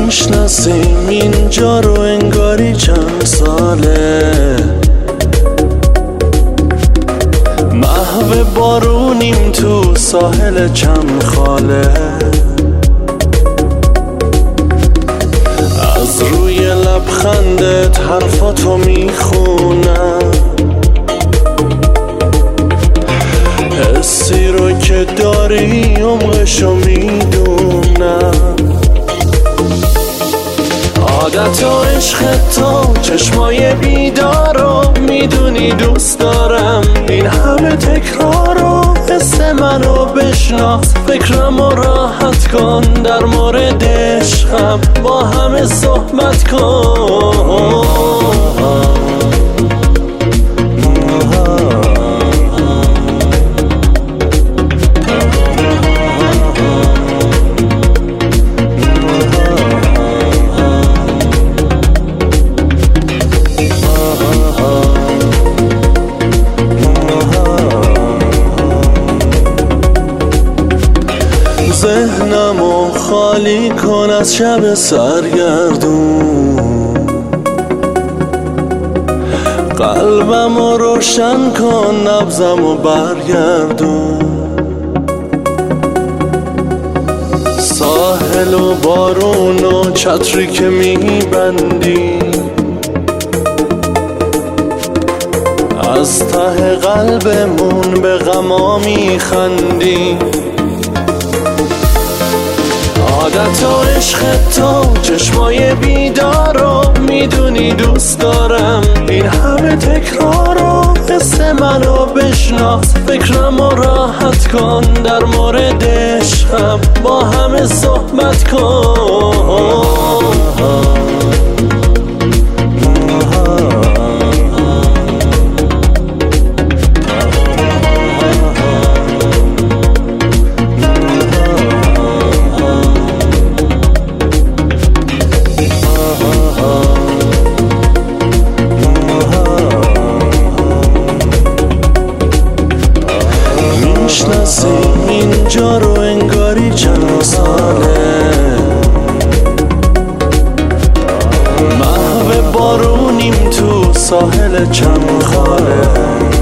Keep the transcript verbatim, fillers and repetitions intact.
میشناسیم اینجا رو انگاری چند ساله، محو بارونیم تو ساحل چند خاله، از روی لبخندت حرفاتو میخونم، حسی رو که داری عمقشو میدونم، عادت و عشق تو چشمای بیدارو میدونی دوست دارم، این همه تکرارو حس منو بشناس، فکرمو راحت کن، در مورد عشقم با همه صحبت کن. ذهنمو خالی کن از شب سرگردون، قلبمو روشن کن، نبضمو برگردون، ساحل و بارون و چتری که میبندی، از ته قلبمون به غما میخندی، عادت و عشق تو چشمای بیدارو میدونی دوست دارم، این همه تکرارو حس منو بشناس، فکرمو راحت کن، در مورد عشقم با همه صحبت کن. میشناسیم اینجا رو انگاری چند ساله، محو بارونیم تو ساحل چند خاله.